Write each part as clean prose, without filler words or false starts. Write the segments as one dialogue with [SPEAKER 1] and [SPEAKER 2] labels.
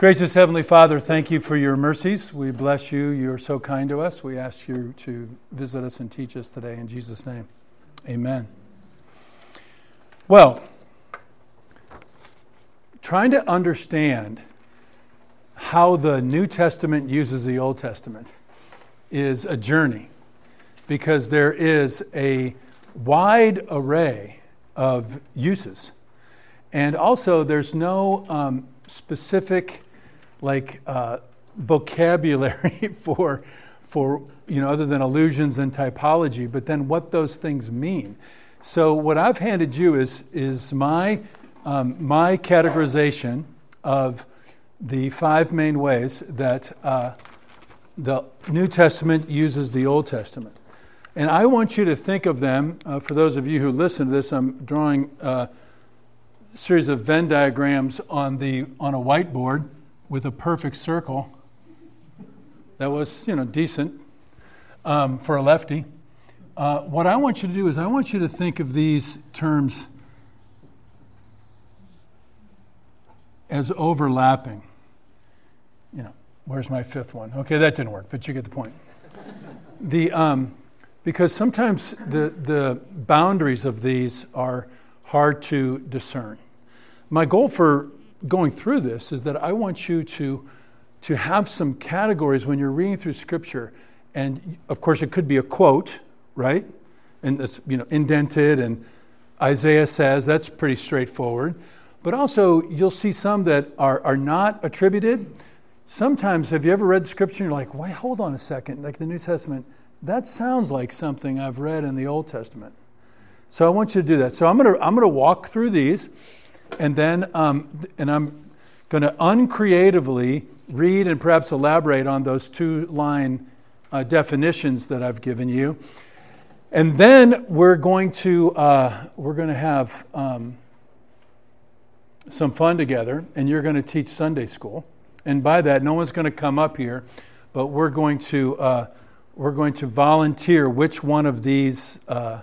[SPEAKER 1] Gracious Heavenly Father, thank you for your mercies. We bless you. You're so kind to us. We ask you to visit us and teach us today in Jesus' name. Amen. Well, trying to understand how the New Testament uses the Old Testament is a journey, because there is a wide array of uses. And also there's no specific vocabulary for other than allusions and typology, but then what those things mean. So what I've handed you is my categorization of the five main ways that the New Testament uses the Old Testament. And I want you to think of them, for those of you who listen to this, I'm drawing a series of Venn diagrams on a whiteboard with a perfect circle. That was, decent for a lefty. What I want you to do is I want you to think of these terms as overlapping. Where's my fifth one? Okay, that didn't work, but you get the point. Because sometimes the boundaries of these are hard to discern. My goal for going through this is that I want you to have some categories when you're reading through Scripture. And, of course, it could be a quote, right? And it's, indented, and Isaiah says, that's pretty straightforward. But also, you'll see some that are not attributed. Sometimes, have you ever read Scripture and you're like, wait, hold on a second, like the New Testament, that sounds like something I've read in the Old Testament. So I want you to do that. So I'm gonna walk through these, and then and I'm going to uncreatively read and perhaps elaborate on those two-line definitions that I've given you, and then we're going to have some fun together, and you're going to teach Sunday school. And by that, no one's going to come up here, but we're going to volunteer which one of these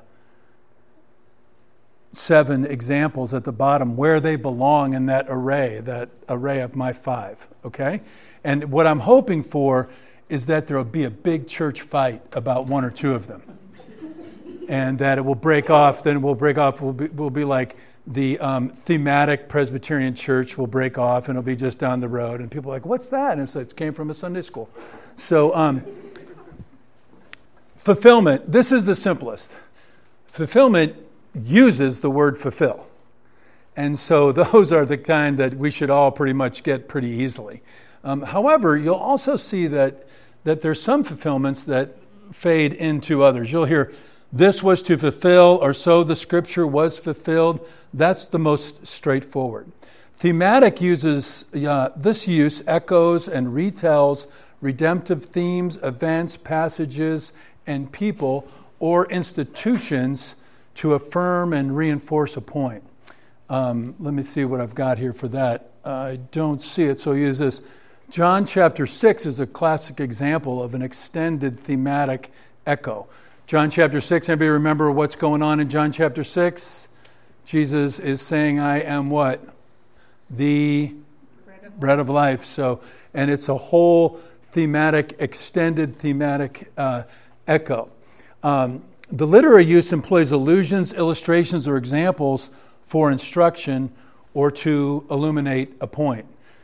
[SPEAKER 1] 7 examples at the bottom, where they belong in that array of my 5, okay? And what I'm hoping for is that there will be a big church fight about 1 or 2 of them. And that it will break off, we'll be like the thematic Presbyterian church will break off, and it'll be just down the road. And people are like, what's that? And it came from a Sunday school. So fulfillment, this is the simplest. Fulfillment uses the word fulfill. And so those are the kind that we should all pretty much get pretty easily. However, you'll also see that there's some fulfillments that fade into others. You'll hear, this was to fulfill, or so the Scripture was fulfilled. That's the most straightforward. Thematic uses, this use echoes and retells redemptive themes, events, passages, and people or institutions to affirm and reinforce a point. Let me see what I've got here for that. I don't see it, so I'll use this. John chapter 6 is a classic example of an extended thematic echo. John chapter 6, anybody remember what's going on in John chapter 6? Jesus is saying, I am what? The bread of life. So, and it's a whole thematic, extended thematic echo. The literary use employs allusions, illustrations, or examples for instruction or to illuminate a point.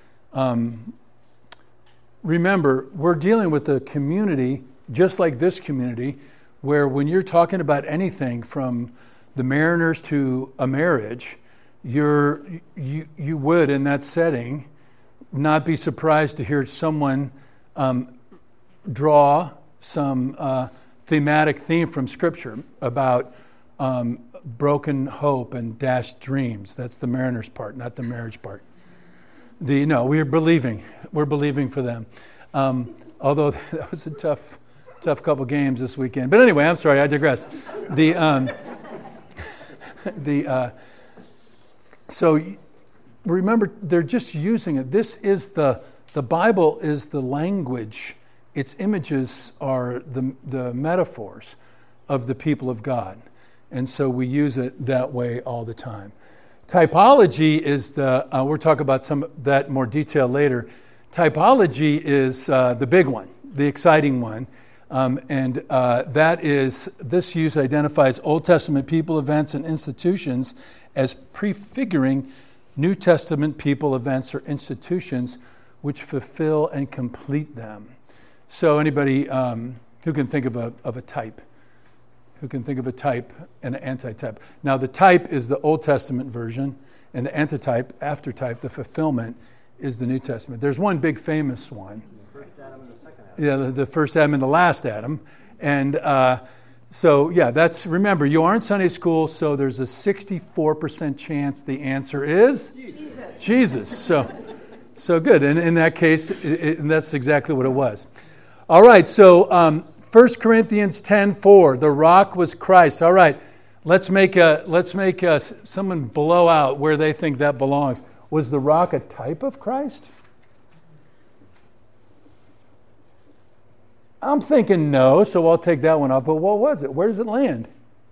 [SPEAKER 1] Remember, we're dealing with a community, just like this community, where when you're talking about anything from the Mariners to a marriage, you would, in that setting, not be surprised to hear someone draw some thematic theme from Scripture about broken hope and dashed dreams. That's the Mariners part, not the marriage part. We're believing for them. Although that was a tough couple games this weekend. But anyway, I'm sorry, I digress. So remember, they're just using it. This is the Bible is the language. Its images are the metaphors of the people of God. And so we use it that way all the time. Typology is we'll talk about some of that more detail later. Typology is the big one, the exciting one. This use identifies Old Testament people, events, and institutions as prefiguring New Testament people, events, or institutions which fulfill and complete them. So anybody who can think of a type? Who can think of a type and an antitype? Now the type is the Old Testament version, and the antitype, aftertype, the fulfillment, is the New Testament. There's one big famous one.
[SPEAKER 2] The first Adam and the second Adam.
[SPEAKER 1] Yeah, the first Adam and the last Adam. And remember, you are in Sunday school, so there's a 64% chance the answer is Jesus. So good. And in that case, and that's exactly what it was. All right, so 1 Corinthians 10:4, the rock was Christ. All right, let's make someone blow out where they think that belongs. Was the rock a type of Christ? I'm thinking no, so I'll take that one off. But what was it? Where does it land?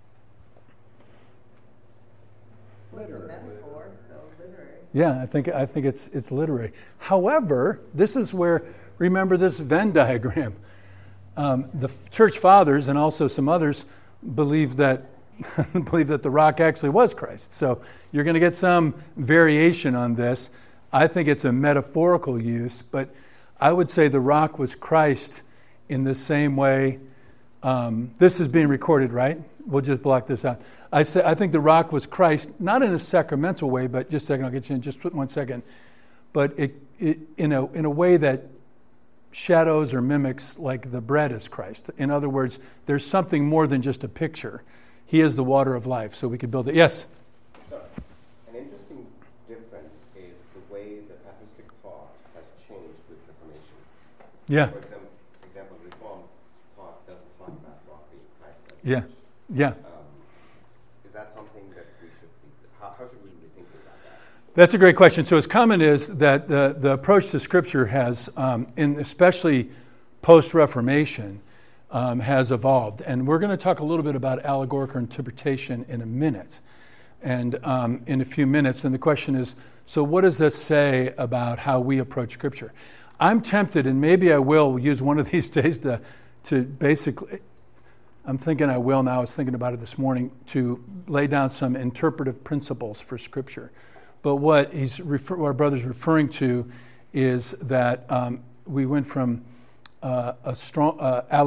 [SPEAKER 3] Literary. Metaphor, so literary.
[SPEAKER 1] Yeah, I think it's literary. However, this is where, remember this Venn diagram. The church fathers and also some others believe that the rock actually was Christ. So you're going to get some variation on this. I think it's a metaphorical use, but I would say the rock was Christ in the same way. This is being recorded, right? We'll just block this out. I think the rock was Christ, not in a sacramental way, but just a second, I'll get you in just 1 second. But it in a way that shadows or mimics like the bread is Christ. In other words, there's something more than just a picture. He is the water of life, so we could build it. Yes?
[SPEAKER 4] So, an interesting difference is the way the patristic thought has changed with Reformation.
[SPEAKER 1] Yeah.
[SPEAKER 4] For example, Reformed thought doesn't talk about rock being Christ.
[SPEAKER 1] Yeah.
[SPEAKER 4] Is that something that we should be, how should we be thinking about that?
[SPEAKER 1] That's a great question. So as common is that the approach to Scripture has, especially post-Reformation, has evolved. And we're going to talk a little bit about allegorical interpretation in a minute. And in a few minutes. And the question is, so what does this say about how we approach Scripture? I'm tempted, and maybe I will use one of these days to basically, I'm thinking I will now, I was thinking about it this morning, to lay down some interpretive principles for Scripture. But what our brother's referring to is that we went from a strong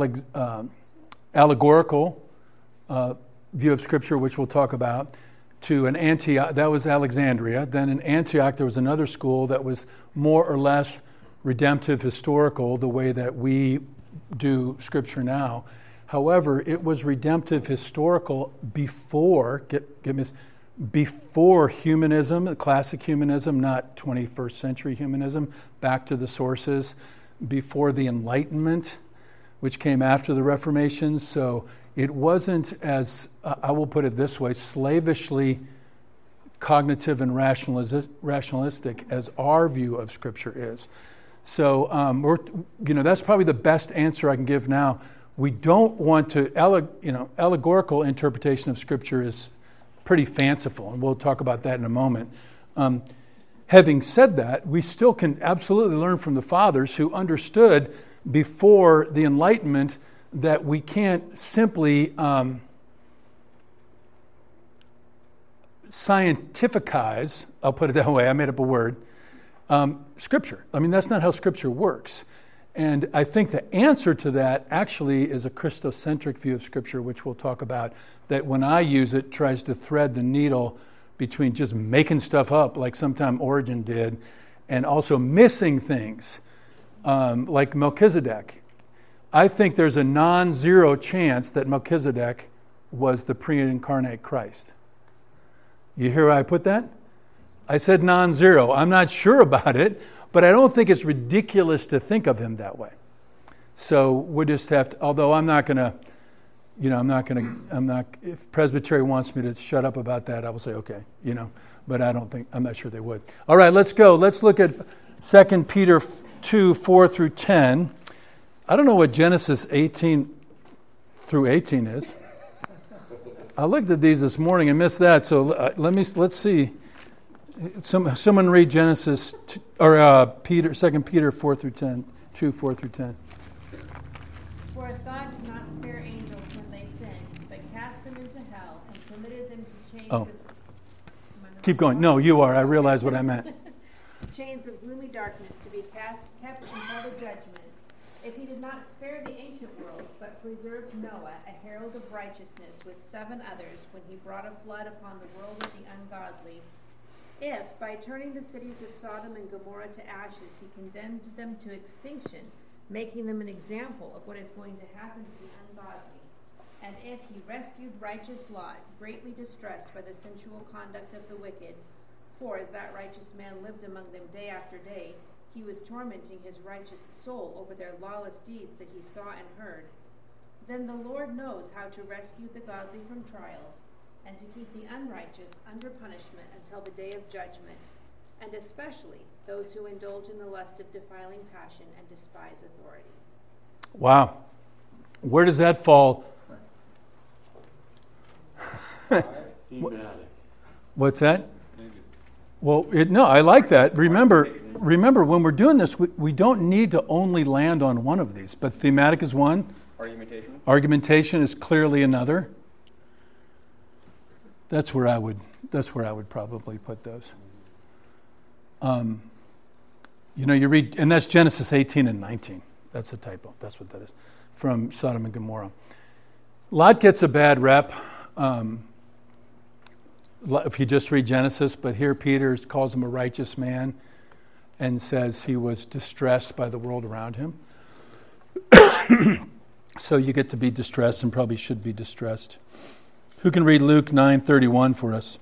[SPEAKER 1] allegorical view of Scripture, which we'll talk about, to an Antioch. That was Alexandria. Then in Antioch, there was another school that was more or less redemptive historical, the way that we do Scripture now. However, it was redemptive historical before, before humanism, classic humanism, not 21st century humanism, back to the sources, before the Enlightenment, which came after the Reformation. So it wasn't as, I will put it this way, slavishly cognitive and rationalistic as our view of Scripture is. So that's probably the best answer I can give now. We don't want to, allegorical interpretation of Scripture is pretty fanciful, and we'll talk about that in a moment. Having said that, we still can absolutely learn from the fathers who understood before the Enlightenment that we can't simply scientificize, I'll put it that way, I made up a word, Scripture. I mean, that's not how Scripture works. And I think the answer to that actually is a Christocentric view of Scripture, which we'll talk about, that when I use it, tries to thread the needle between just making stuff up, like sometime Origen did, and also missing things, like Melchizedek. I think there's a non-zero chance that Melchizedek was the pre-incarnate Christ. You hear where I put that? I said non-zero. I'm not sure about it, but I don't think it's ridiculous to think of him that way. So we just have to, although I'm not going to, if Presbytery wants me to shut up about that, I will say, okay, but I'm not sure they would. All right, let's go. Let's look at 2 Peter 2, 4 through 10. I don't know what Genesis 18 through 18 is. I looked at these this morning and missed that, so let's see. Someone read Genesis, or Peter, 2 Peter 4 through 10, 2, 4 through 10.
[SPEAKER 2] For if God did not spare angels when they sinned, but cast them into hell and committed them to chains of...
[SPEAKER 1] Keep going. No, you are. I realize what I meant.
[SPEAKER 2] To chains of gloomy darkness to be kept until the judgment. If he did not spare the ancient world, but preserved Noah, a herald of righteousness, with 7 others, when he brought a flood upon the world of the ungodly, if, by turning the cities of Sodom and Gomorrah to ashes, he condemned them to extinction, making them an example of what is going to happen to the ungodly, and if he rescued righteous Lot, greatly distressed by the sensual conduct of the wicked, for as that righteous man lived among them day after day, he was tormenting his righteous soul over their lawless deeds that he saw and heard, then the Lord knows how to rescue the godly from trials, and to keep the unrighteous under punishment until the day of judgment, and especially those who indulge in the lust of defiling passion and despise authority.
[SPEAKER 1] Wow. Where does that fall? What's that? Well, no, I like that. Remember, when we're doing this, we don't need to only land on one of these, but thematic is one. Argumentation is clearly another. That's where I would probably put those. You read, and that's Genesis 18 and 19. That's a typo. That's what that is. From Sodom and Gomorrah. Lot gets a bad rep if you just read Genesis, but here Peter calls him a righteous man and says he was distressed by the world around him. So you get to be distressed and probably should be distressed. Who can read Luke 9:31 for us?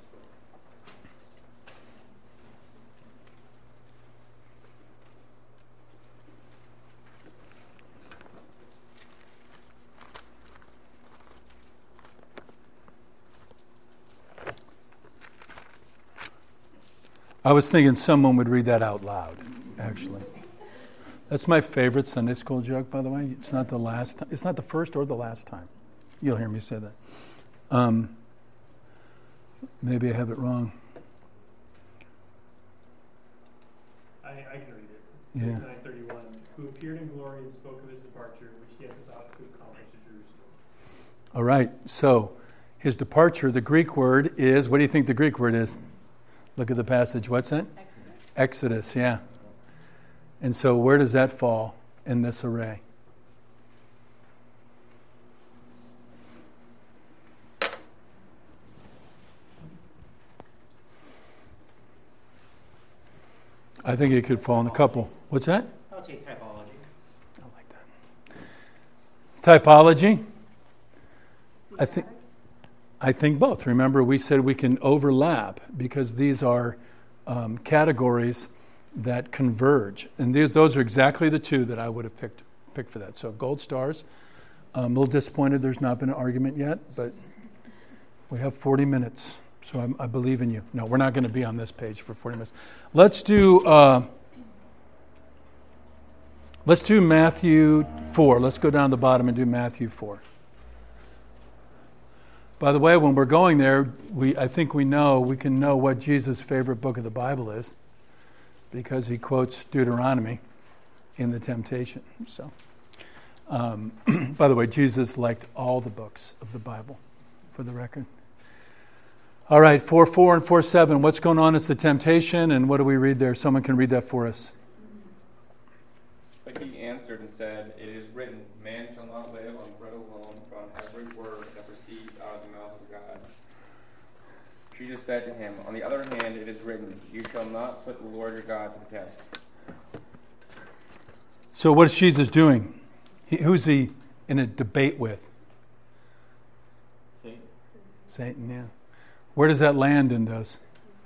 [SPEAKER 1] I was thinking someone would read that out loud, actually. That's my favorite Sunday school joke, by the way. It's not the last time. It's not the first or the last time. You'll hear me say that. Maybe I have it wrong.
[SPEAKER 5] I can read it.
[SPEAKER 1] Yeah.
[SPEAKER 5] 9:31. Who appeared in glory and spoke of his departure, which he has about to accomplish at Jerusalem.
[SPEAKER 1] All right. So his departure, the Greek word is, what do you think the Greek word is? Look at the passage. What's it? Exodus, yeah. And so where does that fall in this array? I think it could fall in a couple. What's that?
[SPEAKER 6] I would say typology.
[SPEAKER 1] I like that. Typology? I think both. Remember, we said we can overlap because these are categories that converge. And those are exactly the two that I would have picked for that. So gold stars. I'm a little disappointed there's not been an argument yet, but we have 40 minutes. So I believe in you. No, we're not going to be on this page for 40 minutes. Let's do Matthew 4. Let's go down the bottom and do Matthew 4. By the way, when we're going there, I think we can know what Jesus' favorite book of the Bible is because he quotes Deuteronomy in the temptation. So, by the way, Jesus liked all the books of the Bible, for the record. All right, 4:4 and 4:7. What's going on? It's the temptation, and what do we read there? Someone can read that for us.
[SPEAKER 7] But he answered and said, "It is written, man shall not live on bread alone, but on every word that proceeds out of the mouth of God." Jesus said to him, "On the other hand, it is written, you shall not put the Lord your God to the test."
[SPEAKER 1] So what is Jesus doing? Who's he in a debate with? Satan, yeah. Where does that land in those?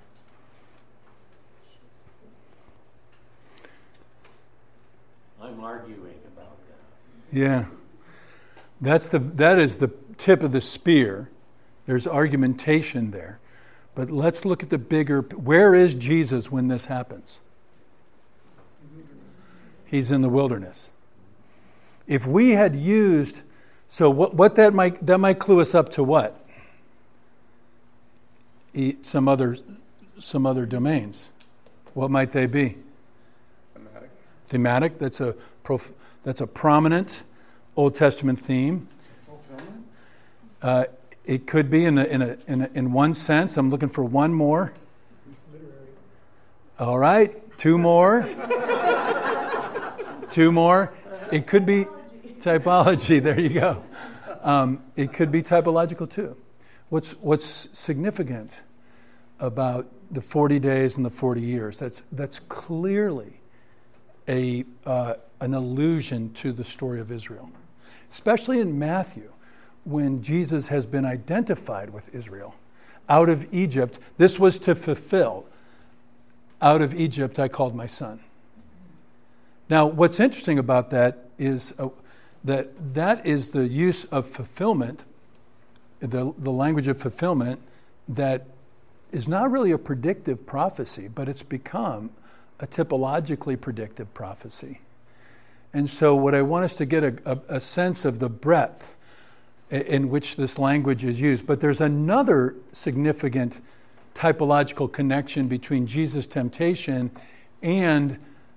[SPEAKER 6] I'm arguing about that.
[SPEAKER 1] Yeah. That is the tip of the spear. There's argumentation there. But let's look at the bigger, where is Jesus when this happens? He's in the wilderness. If we had used, so what that might clue us up to what? Some other some other domains. What might they be? Thematic. That's a prominent Old Testament theme.
[SPEAKER 7] Fulfillment?
[SPEAKER 1] It could be in one sense. I'm looking for one more.
[SPEAKER 5] Literary.
[SPEAKER 1] All right, two more. Two more. It could be typology. There you go. It could be typological too. What's significant about the 40 days and the 40 years? That's clearly an allusion to the story of Israel, especially in Matthew, when Jesus has been identified with Israel out of Egypt. This was to fulfill, out of Egypt I called my son. Now, what's interesting about that is that is the use of fulfillment, the language of fulfillment that is not really a predictive prophecy, but it's become a typologically predictive prophecy. And so what I want us to get a sense of the breadth in which this language is used. But there's another significant typological connection between Jesus' temptation and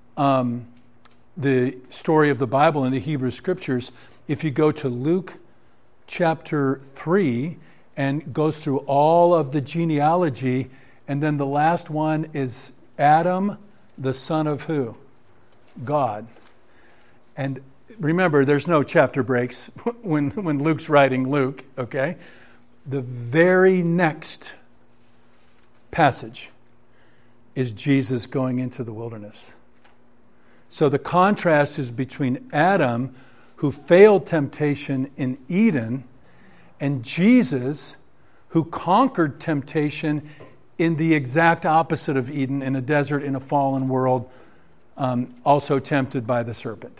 [SPEAKER 1] the story of the Bible and the Hebrew Scriptures. If you go to Luke chapter 3 and goes through all of the genealogy, and then the last one is Adam, the son of who? God. And remember, there's no chapter breaks when Luke's writing Luke, okay? The very next passage is Jesus going into the wilderness. So the contrast is between Adam, who failed temptation in Eden, and Jesus, who conquered temptation in the exact opposite of Eden, in a desert, in a fallen world, also tempted by the serpent.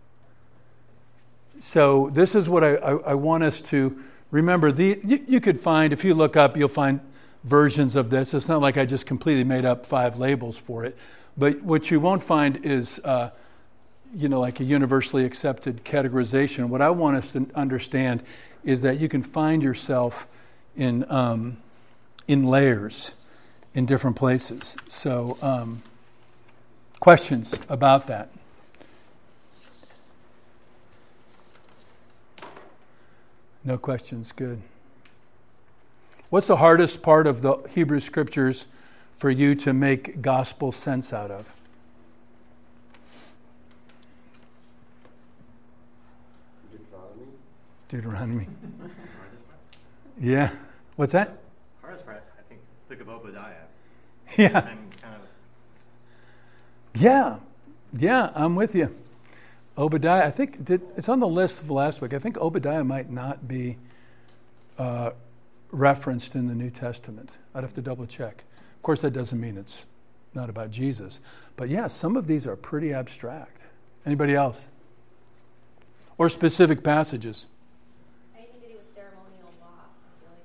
[SPEAKER 1] So this is what I want us to remember. You could find, if you look up, you'll find versions of this. It's not like I just completely made up 5 labels for it. But what you won't find is, like a universally accepted categorization. What I want us to understand is that you can find yourself in layers in different places. So questions about that? No questions, good. What's the hardest part of the Hebrew Scriptures for you to make gospel sense out of? Deuteronomy. Yeah. What's that?
[SPEAKER 8] Hardest part, I think, Book of Obadiah.
[SPEAKER 1] Yeah.
[SPEAKER 8] I'm kind of...
[SPEAKER 1] Yeah, I'm with you. Obadiah, I think it's on the list of last week. I think Obadiah might not be referenced in the New Testament. I'd have to double check. Of course, that doesn't mean it's not about Jesus. But yeah, some of these are pretty abstract. Anybody else? Or specific passages?
[SPEAKER 2] Anything to do with ceremonial law, I feel like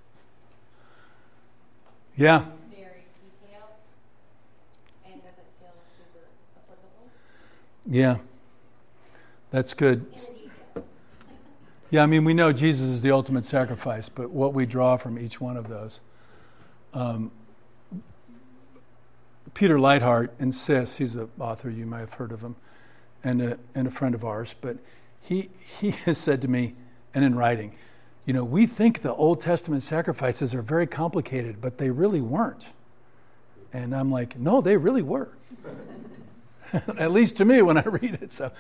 [SPEAKER 2] it's
[SPEAKER 1] Yeah.
[SPEAKER 2] very detailed and doesn't feel super applicable.
[SPEAKER 1] Yeah. That's good.
[SPEAKER 2] In the details.
[SPEAKER 1] Yeah, I mean, we know Jesus is the ultimate sacrifice, but what we draw from each one of those. Peter Leithart insists, he's an author, you might have heard of him, and a friend of ours, but he has said to me, and in writing, we think the Old Testament sacrifices are very complicated, but they really weren't. And I'm like, no, they really were. At least to me when I read it. So,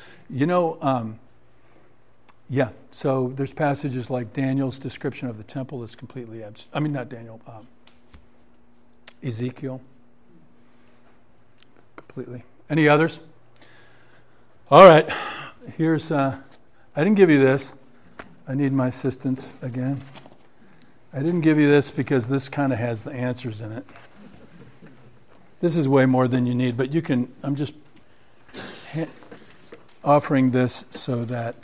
[SPEAKER 1] yeah. So there's passages like Daniel's description of the temple is completely not Daniel, Ezekiel. Completely. Any others? All right. Here's, I didn't give you this. I need my assistance again. I didn't give you this because this kind of has the answers in it. This is way more than you need, but I'm just offering this so that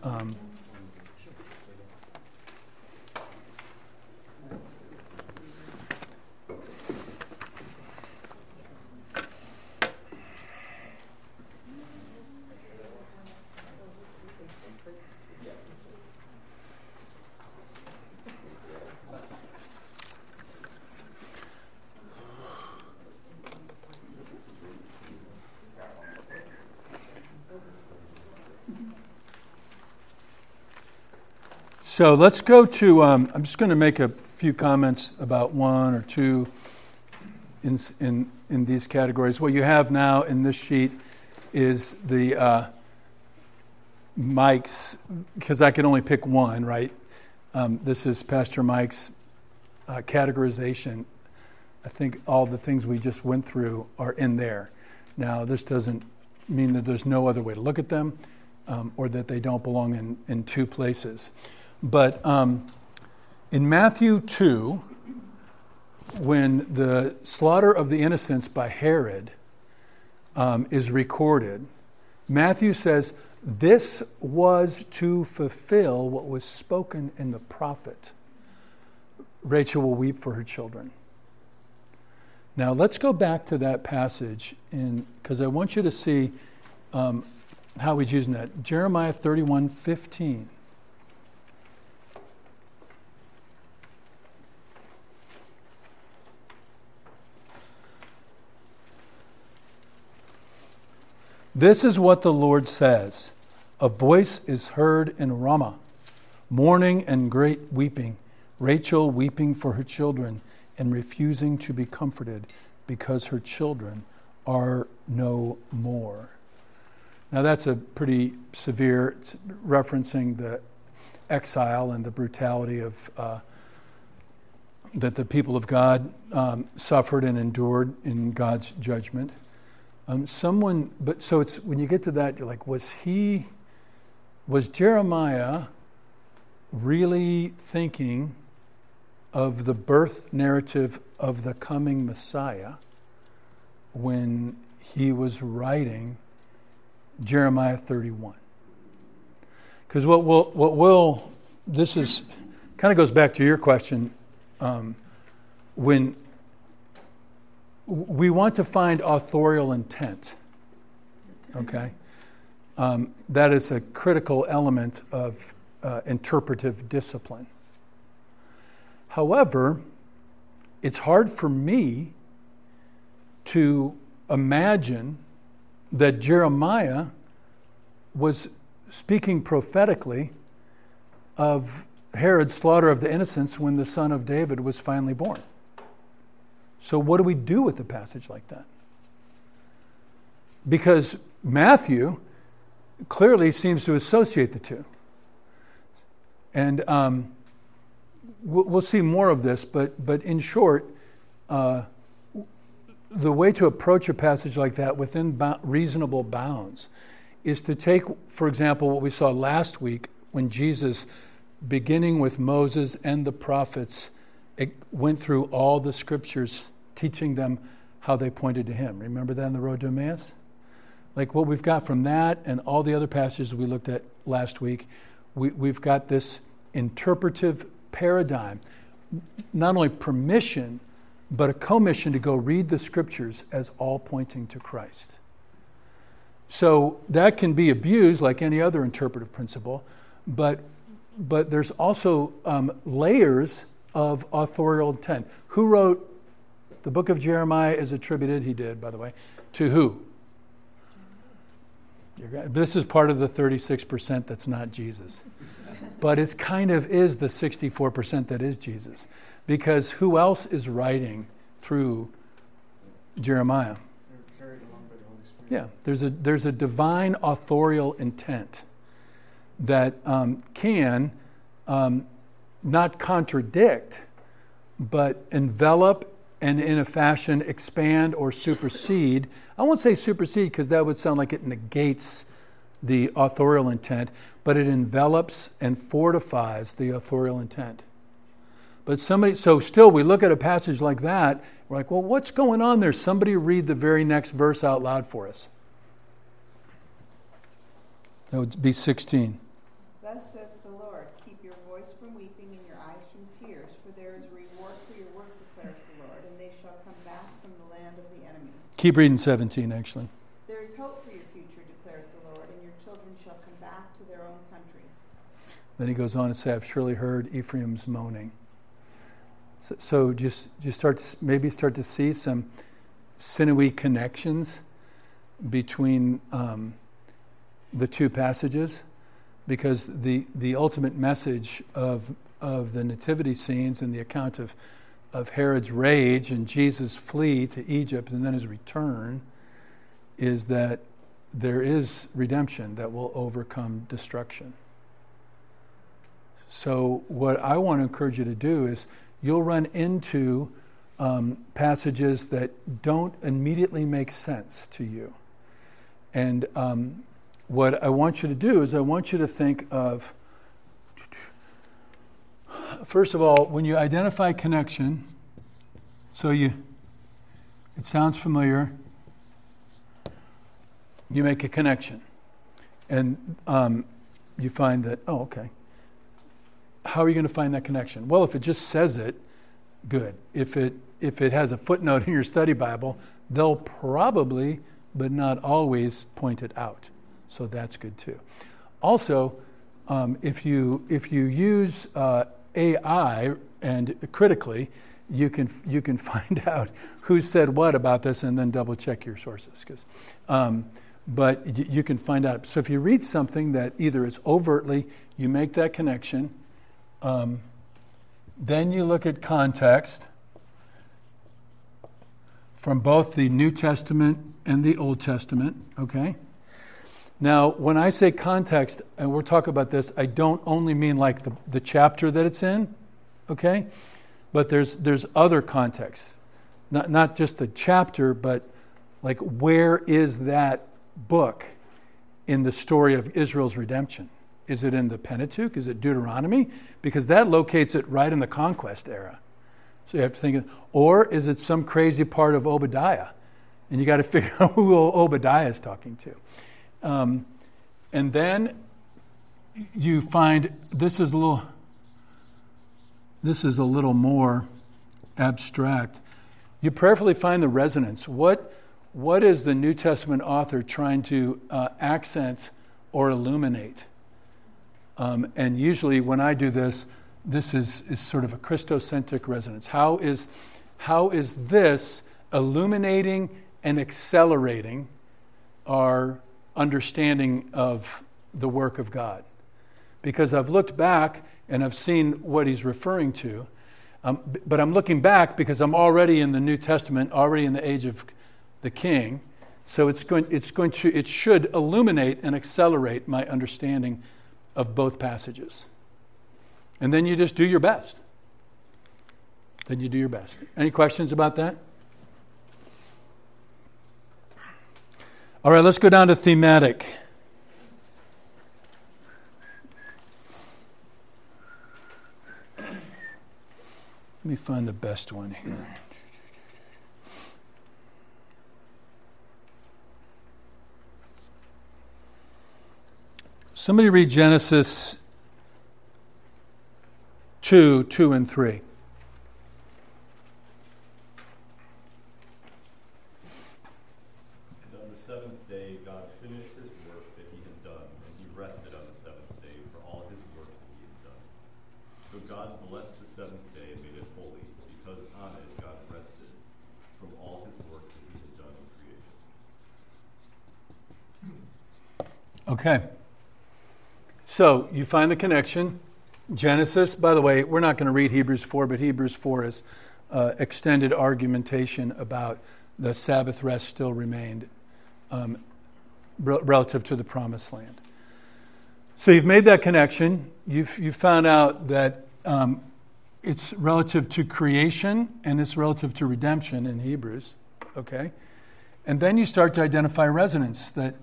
[SPEAKER 1] So let's go to, I'm just going to make a few comments about one or two in these categories. What you have now in this sheet is the Mike's, because I can only pick one, right? This is Pastor Mike's categorization. I think all the things we just went through are in there. Now, this doesn't mean that there's no other way to look at them or that they don't belong in two places. But in Matthew 2, when the slaughter of the innocents by Herod is recorded, Matthew says, this was to fulfill what was spoken in the prophet. Rachel will weep for her children. Now, let's go back to that passage, because I want you to see how he's using that. Jeremiah 31:15. This is what the Lord says. A voice is heard in Ramah, mourning and great weeping, Rachel weeping for her children and refusing to be comforted because her children are no more. Now that's a pretty severe, referencing the exile and the brutality of that the people of God suffered and endured in God's judgment. So it's when you get to that, you're like, was Jeremiah really thinking of the birth narrative of the coming Messiah when he was writing Jeremiah 31? Because this is kind of goes back to your question. When we want to find authorial intent, okay? That is a critical element of interpretive discipline. However, it's hard for me to imagine that Jeremiah was speaking prophetically of Herod's slaughter of the innocents when the son of David was finally born. So what do we do with a passage like that? Because Matthew clearly seems to associate the two. And we'll see more of this, but in short, the way to approach a passage like that within reasonable bounds is to take, for example, what we saw last week when Jesus, beginning with Moses and the prophets, went through all the scriptures, teaching them how they pointed to him. Remember that on the road to Emmaus? Like what we've got from that and all the other passages we looked at last week, we've got this interpretive paradigm, not only permission, but a commission to go read the scriptures as all pointing to Christ. So that can be abused like any other interpretive principle, but there's also layers of authorial intent. Who wrote the book of Jeremiah? Is attributed, he did, by the way, to who? This is part of the 36% that's not Jesus. But it kind of is the 64% that is Jesus. Because who else is writing through Jeremiah?
[SPEAKER 8] They're carried along by the Holy Spirit.
[SPEAKER 1] Yeah, there's a divine authorial intent that can not contradict, but envelop and in a fashion expand or supersede. I won't say supersede because that would sound like it negates the authorial intent, but it envelops and fortifies the authorial intent. But so still we look at a passage like that, we're like, well, what's going on there? Somebody read the very next verse out loud for us. That would be 16.
[SPEAKER 3] Thus says the Lord, keep your voice from weeping and your eyes from tears, for there is a reward for your work, declares the Lord, and they shall come back from the land of the enemy.
[SPEAKER 1] Keep reading 17, actually.
[SPEAKER 3] There is hope for your future, declares the Lord, and your children shall come back to their own country.
[SPEAKER 1] Then he goes on to say, I've surely heard Ephraim's moaning. So just start to see some sinewy connections between the two passages. because the ultimate message of the nativity scenes and the account of Herod's rage and Jesus' flee to Egypt and then his return is that there is redemption that will overcome destruction. So what I want to encourage you to do is you'll run into passages that don't immediately make sense to you. And what I want you to do is I want you to think of, first of all, when you identify connection, it sounds familiar, you make a connection. And you find that, oh, okay. How are you going to find that connection? Well, if it just says it, good. If it has a footnote in your study Bible, they'll probably, but not always, point it out. So that's good too. Also, if you use AI and critically, you can find out who said what about this and then double check your sources. But you can find out. So if you read something that either is overtly, you make that connection. Then you look at context from both the New Testament and the Old Testament, okay? Now, when I say context, and we'll talk about this, I don't only mean like the chapter that it's in, okay? But there's other context. Not just the chapter, but like where is that book in the story of Israel's redemption? Is it in the Pentateuch? Is it Deuteronomy? Because that locates it right in the conquest era. So you have to think, or is it some crazy part of Obadiah? And you got to figure out who Obadiah is talking to. And then you find this is a little more abstract. You prayerfully find the resonance. What is the New Testament author trying to accent or illuminate? And usually when I do this is sort of a Christocentric resonance. How is this illuminating and accelerating our understanding of the work of God? Because I've looked back and I've seen what he's referring to, but I'm looking back because I'm already in the New Testament, already in the age of the King. So it should illuminate and accelerate my understanding of both passages. And then you just do your best. Any questions about that? All right, let's go down to thematic. Let me find the best one here. Somebody read Genesis 2, 2 and 3.
[SPEAKER 9] And on the seventh day, God finished his work that he had done, and he rested on the seventh day for all his work that he had done. So God blessed the seventh day and made it holy, because on it God rested from all his work that he had done in creation.
[SPEAKER 1] Okay. So you find the connection. Genesis, by the way, we're not going to read Hebrews 4, but Hebrews 4 is extended argumentation about the Sabbath rest still remained relative to the promised land. So you've made that connection. You've found out that it's relative to creation and it's relative to redemption in Hebrews. Okay? And then you start to identify resonance that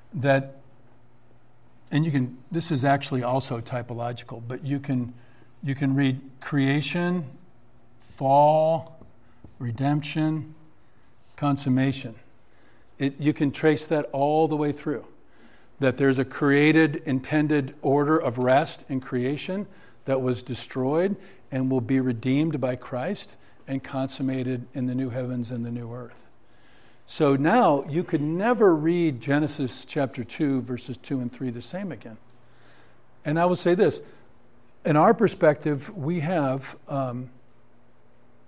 [SPEAKER 1] and you can, this is actually also typological, but you can read creation, fall, redemption, consummation. You can trace that all the way through. That there's a created, intended order of rest in creation that was destroyed and will be redeemed by Christ and consummated in the new heavens and the new earth. So now you could never read Genesis chapter 2, verses 2 and 3 the same again. And I will say this, in our perspective, we have a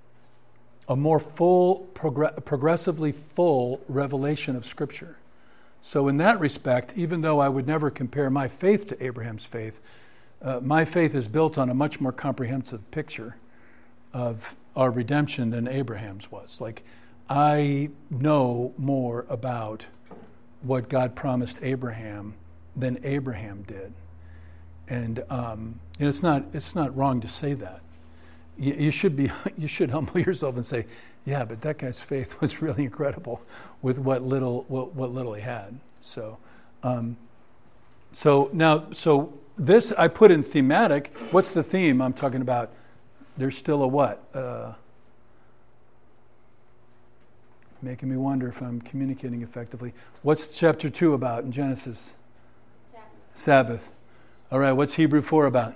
[SPEAKER 1] more full, progressively full revelation of Scripture. So in that respect, even though I would never compare my faith to Abraham's faith, my faith is built on a much more comprehensive picture of our redemption than Abraham's was. Like, I know more about what God promised Abraham than Abraham did. And it's not wrong to say that. You should humble yourself and say, yeah, but that guy's faith was really incredible with what little he had. So this I put in thematic. What's the theme I'm talking about? There's still a what? Making me wonder if I'm communicating effectively. What's chapter 2 about in Genesis? Sabbath. All right, what's Hebrew 4 about?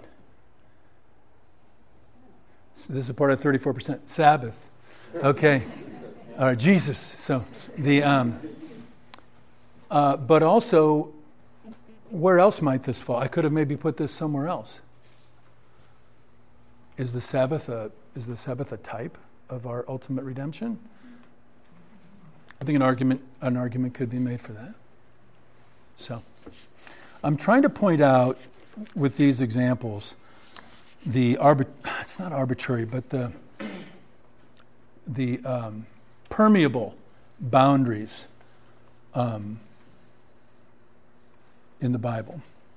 [SPEAKER 1] So this is part of 34%. Sabbath. Okay. All right, Jesus. So but also, where else might this fall? I could have maybe put this somewhere else. Is the Sabbath a type of our ultimate redemption? I think an argument could be made for that. So, I'm trying to point out with these examples it's not arbitrary, but the permeable boundaries in the Bible.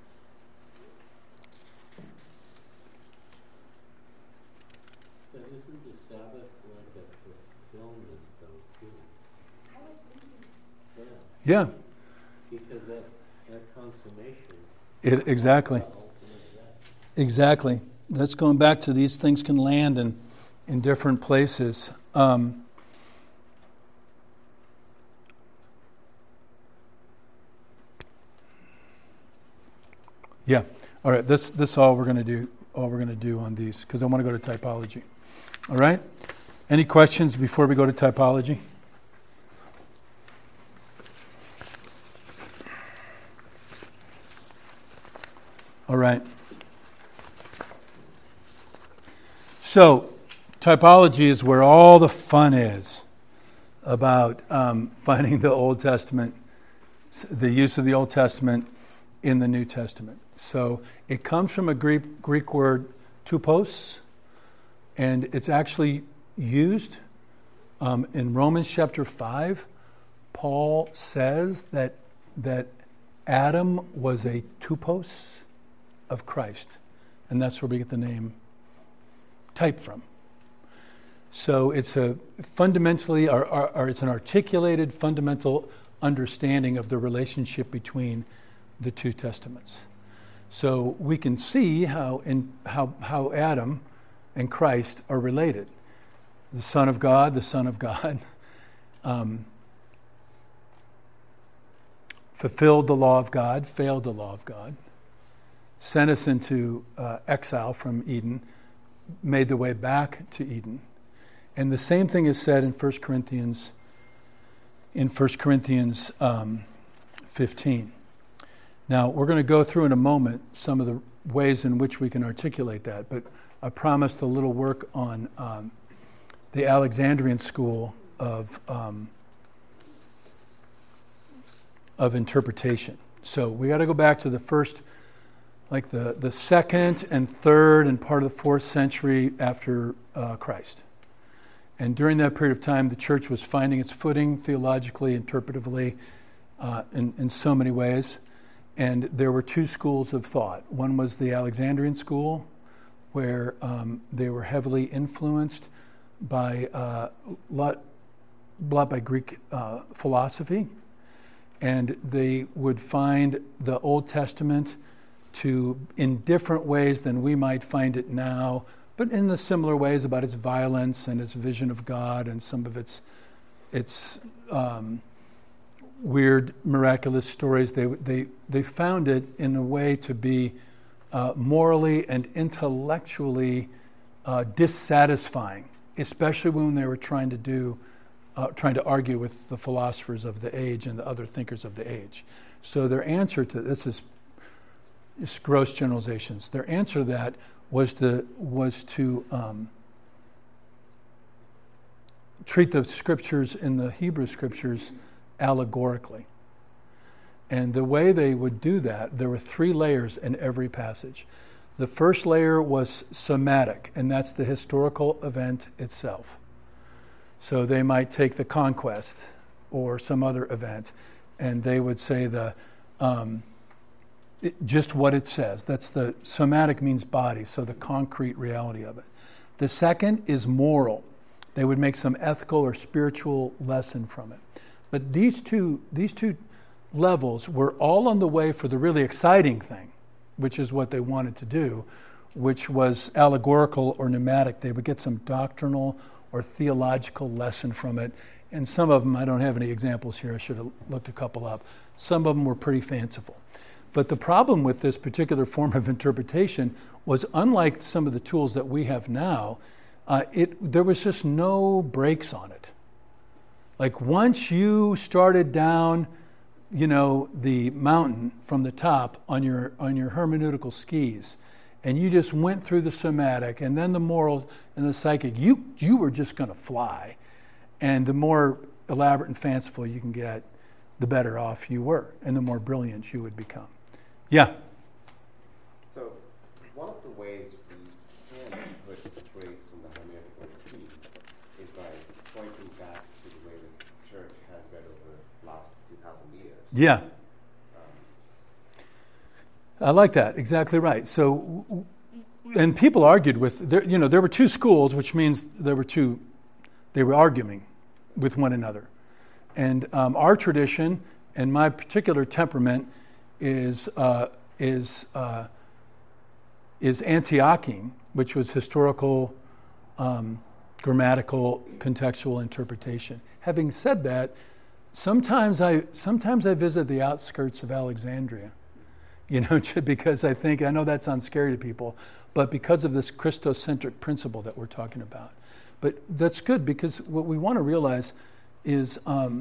[SPEAKER 6] But isn't the Sabbath like a fulfillment, though, too?
[SPEAKER 2] I was thinking.
[SPEAKER 1] Yeah.
[SPEAKER 6] Because that consummation.
[SPEAKER 1] Exactly. Exactly. That's going back to these things can land in different places. Yeah. All right. This all we're going to do. All we're going to do on these, because I want to go to typology. All right. Any questions before we go to typology? All right. So, typology is where all the fun is about finding the Old Testament, the use of the Old Testament in the New Testament. So, it comes from a Greek word tupos, and it's actually used in Romans chapter 5. Paul says that Adam was a tupos of Christ, and that's where we get the name type from. So it's a fundamentally, or it's an articulated fundamental understanding of the relationship between the two testaments. So we can see how Adam and Christ are related. The Son of God fulfilled the law of God, failed the law of God, sent us into exile from Eden, made the way back to Eden. And the same thing is said in 1 Corinthians 15. Now, we're going to go through in a moment some of the ways in which we can articulate that, but I promised a little work on the Alexandrian school of interpretation. So we got to go back to the first, like the second and third and part of the 4th century after Christ. And during that period of time, the church was finding its footing theologically, interpretively, in so many ways. And there were two schools of thought. One was the Alexandrian school, where they were heavily influenced by a lot by Greek philosophy. And they would find the Old Testament in different ways than we might find it now, but in the similar ways about its violence and its vision of God and some of its weird, miraculous stories. They found it in a way to be morally and intellectually dissatisfying, especially when they were trying to argue with the philosophers of the age and the other thinkers of the age. So their answer to this is gross generalizations. Their answer to that was to treat the scriptures in the Hebrew scriptures allegorically. And the way they would do that, there were 3 layers in every passage. The first layer was somatic, and that's the historical event itself. So they might take the conquest or some other event, and they would say just what it says. That's the somatic means body, so the concrete reality of it. The second is moral. They would make some ethical or spiritual lesson from it. But these two levels were all on the way for the really exciting thing, which is what they wanted to do, which was allegorical or pneumatic. They would get some doctrinal or theological lesson from it. And some of them, I don't have any examples here, I should have looked a couple up. Some of them were pretty fanciful. But the problem with this particular form of interpretation was, unlike some of the tools that we have now, there was just no brakes on it. Like once you started down, the mountain from the top on your hermeneutical skis, and you just went through the somatic and then the moral and the psychic, you were just going to fly. And the more elaborate and fanciful you can get, the better off you were, and the more brilliant you would become. Yeah?
[SPEAKER 4] So, one of the ways we can put traits in the hermeneutical scheme is by pointing back to the way the church has read over the last 2,000 years.
[SPEAKER 1] Yeah. I like that. Exactly right. So, and people argued with, there were 2 schools, which means they were arguing with one another. And our tradition and my particular temperament is Antiochene, which was historical, grammatical, contextual interpretation. Having said that, sometimes I visit the outskirts of Alexandria, because I know that sounds scary to people, but because of this Christocentric principle that we're talking about. But that's good, because what we want to realize is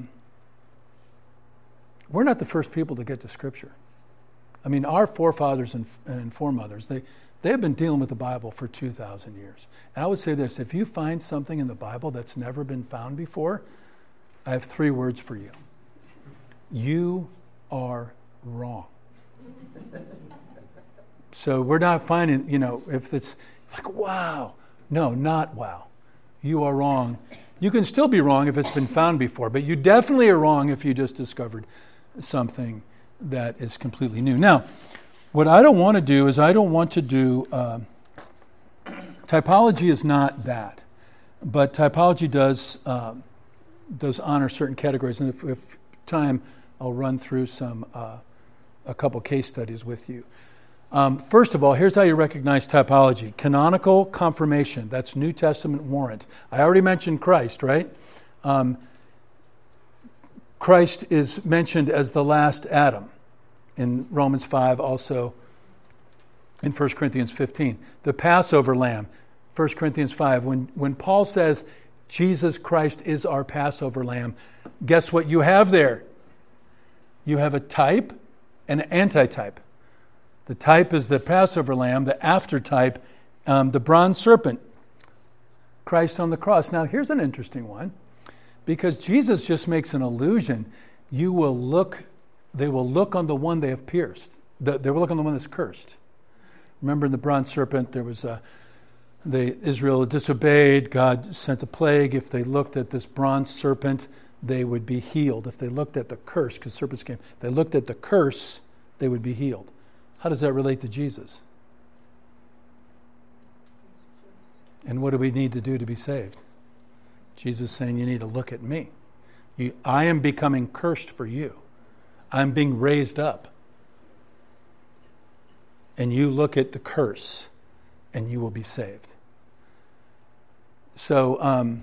[SPEAKER 1] we're not the first people to get to Scripture. I mean, our forefathers and foremothers, they have been dealing with the Bible for 2,000 years. And I would say this: if you find something in the Bible that's never been found before, I have 3 words for you. You are wrong. So we're not finding, if it's like, wow. No, not wow. You are wrong. You can still be wrong if it's been found before, but you definitely are wrong if you just discovered something that is completely new. Now, what I don't want to do is typology is not that, but typology does honor certain categories, and if time, I'll run through a couple case studies with you. First of all, here's how you recognize typology. Canonical confirmation, that's New Testament warrant. I already mentioned Christ, right? Christ is mentioned as the last Adam in Romans 5, also in 1 Corinthians 15. The Passover lamb, 1 Corinthians 5. When Paul says Jesus Christ is our Passover lamb, guess what you have there? You have a type and an antitype. The type is the Passover lamb, the aftertype, the bronze serpent, Christ on the cross. Now, here's an interesting one, because Jesus just makes an allusion. They will look on the one they have pierced. They will look on the one that's cursed. Remember in the bronze serpent, there was Israel disobeyed. God sent a plague. If they looked at this bronze serpent, they would be healed. If they looked at the curse, because serpents came, if they looked at the curse, they would be healed. How does that relate to Jesus? And what do we need to do to be saved? Jesus is saying, you need to look at me. I am becoming cursed for you. I'm being raised up. And you look at the curse, and you will be saved. So,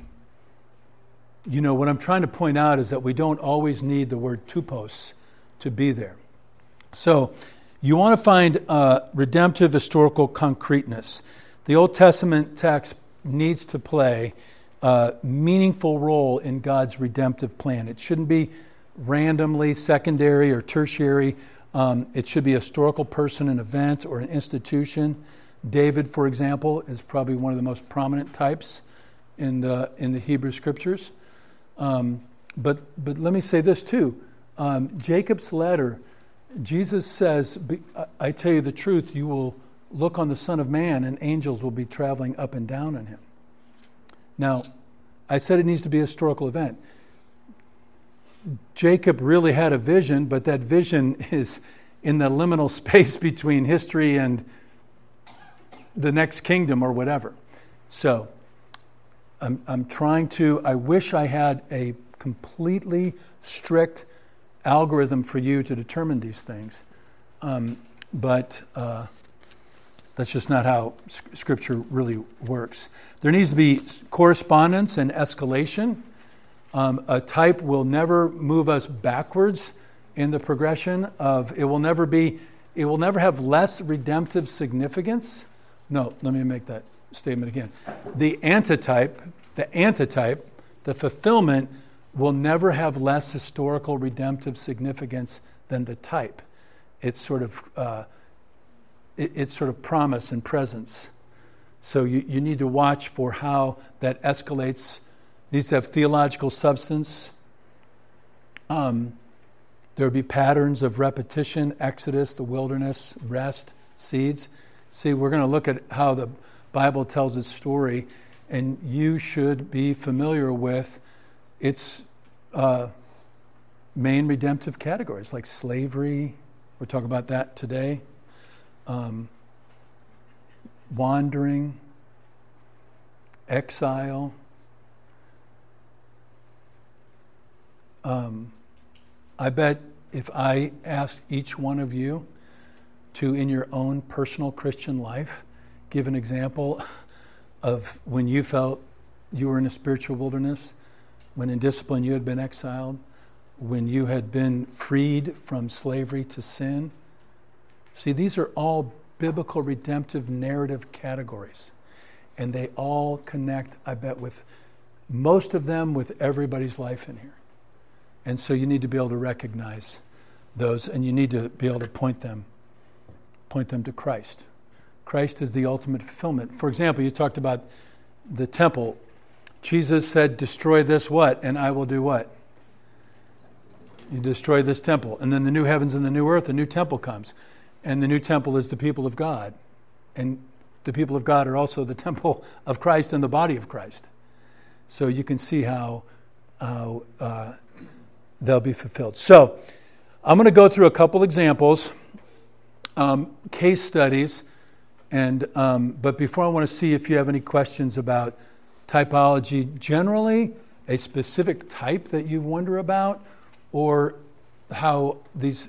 [SPEAKER 1] what I'm trying to point out is that we don't always need the word tupos to be there. So, you want to find redemptive historical concreteness. The Old Testament text needs to play a meaningful role in God's redemptive plan. It shouldn't be randomly secondary or tertiary. It should be a historical person, an event, or an institution. David, for example, is probably one of the most prominent types in the Hebrew Scriptures. But let me say this too. Jacob's letter Jesus says, I tell you the truth, you will look on the Son of Man and angels will be traveling up and down on him. Now, I said it needs to be a historical event. Jacob really had a vision, but that vision is in the liminal space between history and the next kingdom or whatever. So, I wish I had a completely strict algorithm for you to determine these things. But that's just not how Scripture really works. There needs to be correspondence and escalation. A type will never move us backwards in the progression of, it will never have less redemptive significance. No, let me make that statement again. The antitype, the fulfillment, will never have less historical redemptive significance than the type. It's sort of promise and presence. So you need to watch for how that escalates. These have theological substance. There will be patterns of repetition, Exodus, the wilderness, rest, seeds. See, we're going to look at how the Bible tells its story, and you should be familiar with its main redemptive categories, like slavery. We'll talk about that today. Wandering, exile. I bet if I asked each one of you to, in your own personal Christian life, give an example of when you felt you were in a spiritual wilderness, when in discipline you had been exiled, when you had been freed from slavery to sin. See, these are all biblical redemptive narrative categories. And they all connect, I bet, with most of them with everybody's life in here. And so you need to be able to recognize those, and you need to be able to point them to Christ. Christ is the ultimate fulfillment. For example, you talked about the temple. Jesus said, destroy this what? And I will do what? You destroy this temple. And then the new heavens and the new earth, the new temple comes. And the new temple is the people of God. And the people of God are also the temple of Christ and the body of Christ. So you can see how they'll be fulfilled. So I'm going to go through a couple examples, case studies, and but before I want to see if you have any questions about typology generally, a specific type that you wonder about, or how these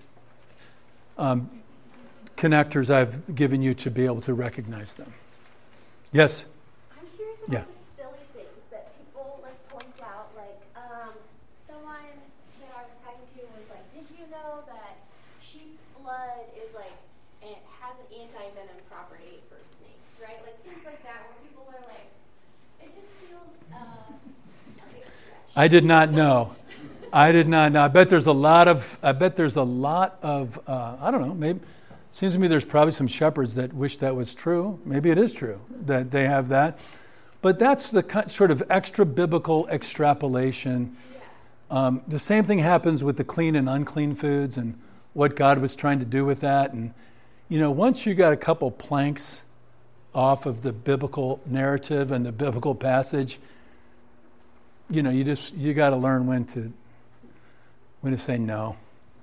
[SPEAKER 1] connectors I've given you to be able to recognize them. Yes?
[SPEAKER 10] I'm curious about the silly things that people point out. Someone that I was talking to was like, did you know that sheep's blood is it has an anti-venom property for snakes, right? Things like that where people are like, it just feels a big stretch.
[SPEAKER 1] I did not know. I bet there's a lot of, I don't know, maybe, seems to me there's probably some shepherds that wish that was true. Maybe it is true that they have that. But that's the sort of extra-biblical extrapolation. The same thing happens with the clean and unclean foods and what God was trying to do with that. And, once you got a couple planks off of the biblical narrative and the biblical passage, you got to learn when to say no.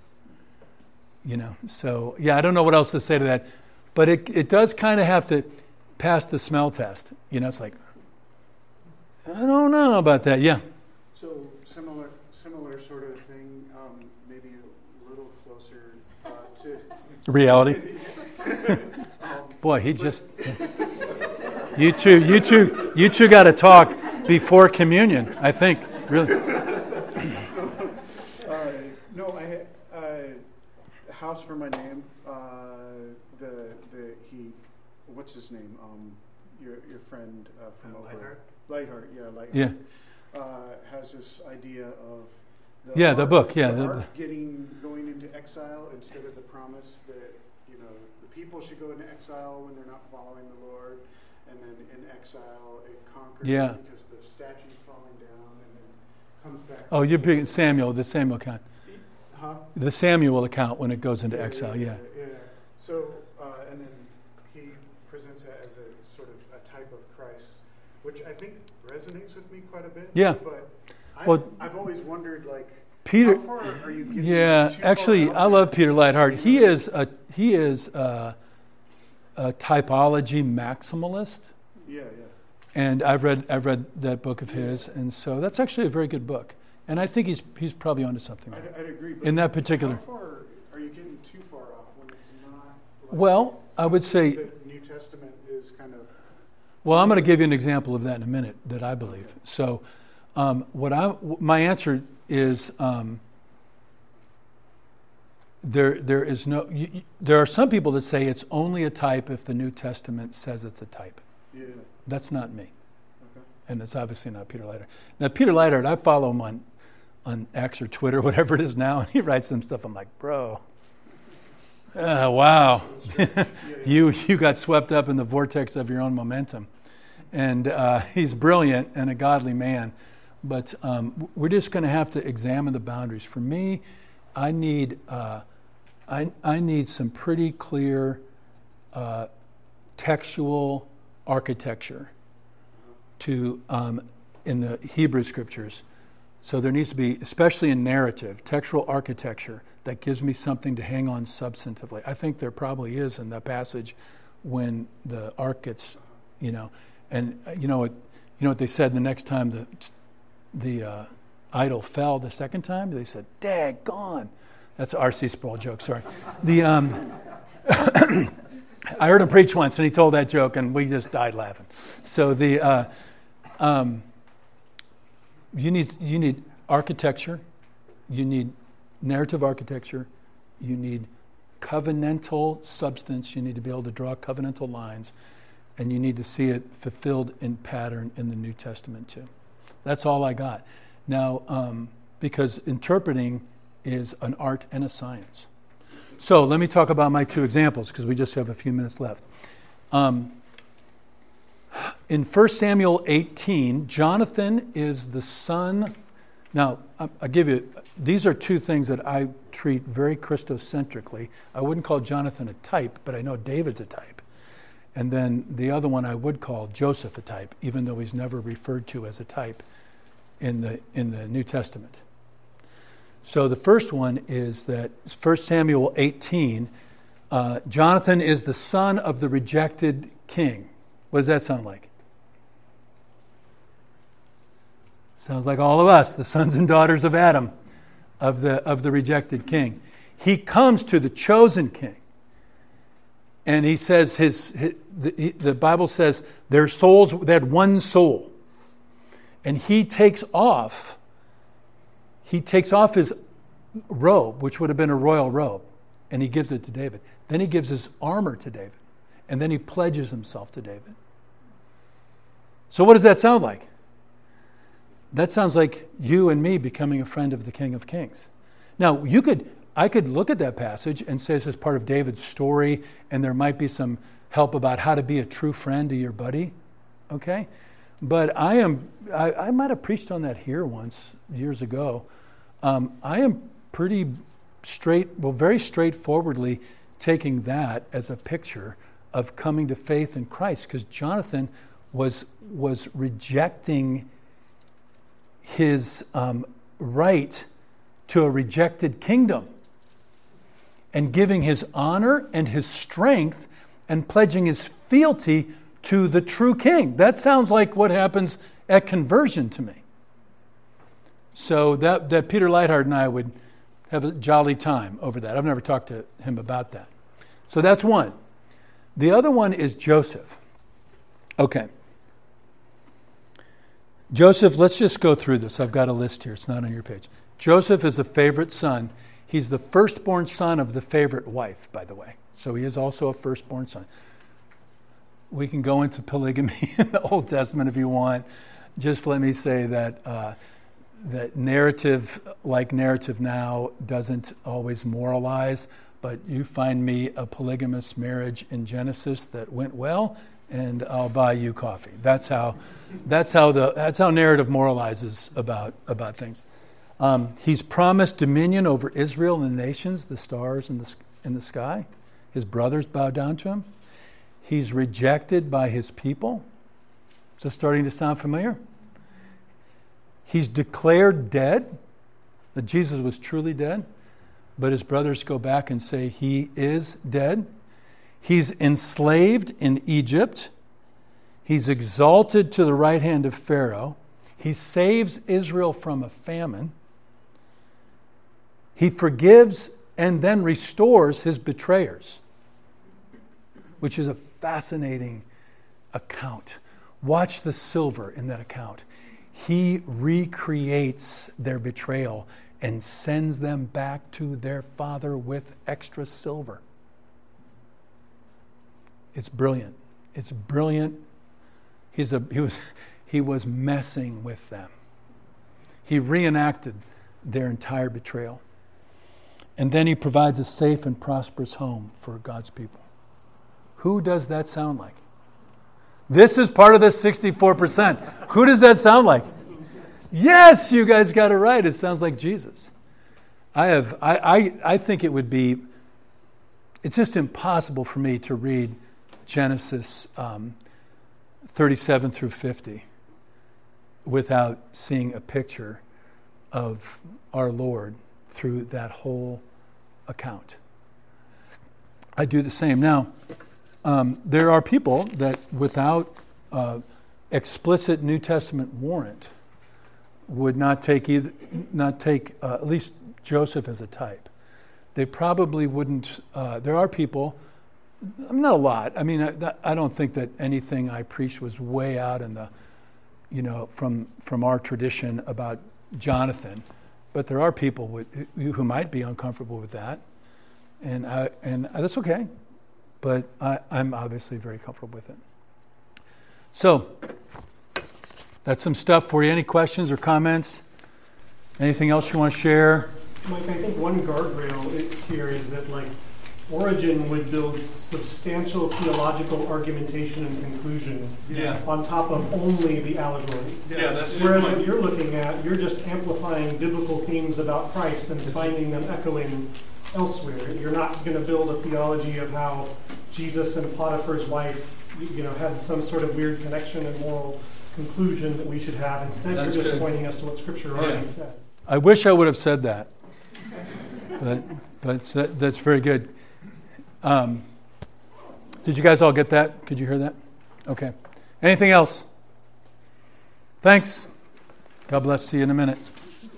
[SPEAKER 1] So I don't know what else to say to that, but it does kind of have to pass the smell test. It's like, I don't know about that. Yeah.
[SPEAKER 8] So similar sort of thing, maybe a little closer to
[SPEAKER 1] reality. Boy, he just. You two got to talk before communion, I think. Really.
[SPEAKER 8] No, House for My Name. What's his name? Your friend from over Lightheart. Yeah. Has this idea of
[SPEAKER 1] the book. Yeah,
[SPEAKER 8] the ark going into exile instead of the promise that the people should go into exile when they're not following the Lord, and then in exile it conquers because the statue's falling down and then comes back.
[SPEAKER 1] Oh, you're big Samuel, the Samuel kind.
[SPEAKER 8] Huh?
[SPEAKER 1] The Samuel account when it goes into exile, yeah.
[SPEAKER 8] So, and then he presents that as a sort of a type of Christ, which I think resonates with me quite a bit.
[SPEAKER 1] Yeah.
[SPEAKER 8] But
[SPEAKER 1] Well,
[SPEAKER 8] I've always wondered, like,
[SPEAKER 1] Peter,
[SPEAKER 8] how far are you getting?
[SPEAKER 1] yeah,
[SPEAKER 8] too
[SPEAKER 1] actually,
[SPEAKER 8] far
[SPEAKER 1] I
[SPEAKER 8] out
[SPEAKER 1] love
[SPEAKER 8] there?
[SPEAKER 1] Peter Leithart. He is a typology maximalist,
[SPEAKER 8] Yeah.
[SPEAKER 1] and I've read that book of his, and so that's actually a very good book. And I think he's probably onto something there.
[SPEAKER 8] I'd agree. But
[SPEAKER 1] In that particular-
[SPEAKER 8] how far are you getting too far off when it's not? Like
[SPEAKER 1] Well, I would say,
[SPEAKER 8] the New Testament is kind of.
[SPEAKER 1] well, I'm going to give you an example of that in a minute that I believe. So, my answer is there is no. There are some people that say it's only a type if the New Testament says it's a type.
[SPEAKER 8] Yeah.
[SPEAKER 1] That's not me,
[SPEAKER 8] Okay.
[SPEAKER 1] and it's obviously not Peter Leithart. Now, Peter Leithart, I follow him on X or Twitter, whatever it is now, and he writes some stuff. I'm like, bro, wow, you got swept up in the vortex of your own momentum, and he's brilliant and a godly man, but we're just going to have to examine the boundaries. For me, I need some pretty clear textual architecture to in the Hebrew scriptures. So there needs to be, especially in narrative, textual architecture that gives me something to hang on substantively. I think there probably is in the passage when the ark gets, and you know what they said the next time the idol fell the second time? They said, "Daggone." That's an R.C. Sproul joke. Sorry. I heard him preach once, and he told that joke, and we just died laughing. So you need architecture, you need narrative architecture, you need covenantal substance, you need to be able to draw covenantal lines, and you need to see it fulfilled in pattern in the New Testament too. That's all I got. Now, because interpreting is an art and a science. So let me talk about my two examples because we just have a few minutes left. In 1 Samuel 18, Jonathan is the son. Now, I'll give you, these are two things that I treat very Christocentrically. I wouldn't call Jonathan a type, but I know David's a type. And then the other one I would call Joseph a type, even though he's never referred to as a type in the New Testament. So the first one is that 1 Samuel 18, Jonathan is the son of the rejected king. What does that sound like? Sounds like all of us, the sons and daughters of Adam, of the rejected king. He comes to the chosen king, and he says the Bible says their souls, they had one soul, and he takes off his robe, which would have been a royal robe, and he gives it to David. Then he gives his armor to David, and then he pledges himself to David. So what does that sound like? That sounds like you and me becoming a friend of the King of Kings. Now, I could look at that passage and say this is part of David's story, and there might be some help about how to be a true friend to your buddy, okay? But I might have preached on that here once, years ago. I am pretty very straightforwardly taking that as a picture of coming to faith in Christ, because Jonathan was rejecting his right to a rejected kingdom and giving his honor and his strength and pledging his fealty to the true king. That sounds like what happens at conversion to me. So that Peter Leithart and I would have a jolly time over that. I've never talked to him about that. So that's one. The other one is Joseph. Okay. Joseph, let's just go through this. I've got a list here. It's not on your page. Joseph is a favorite son. He's the firstborn son of the favorite wife, by the way. So he is also a firstborn son. We can go into polygamy in the Old Testament if you want. Just let me say that that narrative, like narrative now, doesn't always moralize, but you find me a polygamous marriage in Genesis that went well, and I'll buy you coffee. That's how narrative moralizes about things. He's promised dominion over Israel and the nations, the stars in the sky. His brothers bow down to him. He's rejected by his people. Is this starting to sound familiar? He's declared dead, that Jesus was truly dead, but his brothers go back and say he is dead. He's enslaved in Egypt. He's exalted to the right hand of Pharaoh. He saves Israel from a famine. He forgives and then restores his betrayers, which is a fascinating account. Watch the silver in that account. He recreates their betrayal and sends them back to their father with extra silver. It's brilliant. It's brilliant. He was messing with them. He reenacted their entire betrayal. And then he provides a safe and prosperous home for God's people. Who does that sound like? This is part of the 64%. Who does that sound like? Yes, you guys got it right. It sounds like Jesus. I think it would be, it's just impossible for me to read Genesis 37 through 50 without seeing a picture of our Lord through that whole account. I do the same. Now, there are people that without explicit New Testament warrant would not take at least Joseph as a type. They probably wouldn't. There are people, not a lot. I mean, I don't think that anything I preached was way out in the, from our tradition about Jonathan. But there are people who might be uncomfortable with that, and that's okay. But I'm obviously very comfortable with it. So, that's some stuff for you. Any questions or comments? Anything else you want to share?
[SPEAKER 5] Mike, I think one guardrail here is that, Origen would build substantial theological argumentation and conclusion on top of only the allegory.
[SPEAKER 1] Yeah, that's
[SPEAKER 5] Whereas what you're looking at, you're just amplifying biblical themes about Christ and finding them echoing elsewhere. You're not going to build a theology of how Jesus and Potiphar's wife, had some sort of weird connection and moral conclusion that we should have. Instead, you're just pointing us to what Scripture already says.
[SPEAKER 1] I wish I would have said that, but that's very good. Did you guys all get that? Could you hear that? Okay. Anything else? Thanks. God bless. See you in a minute.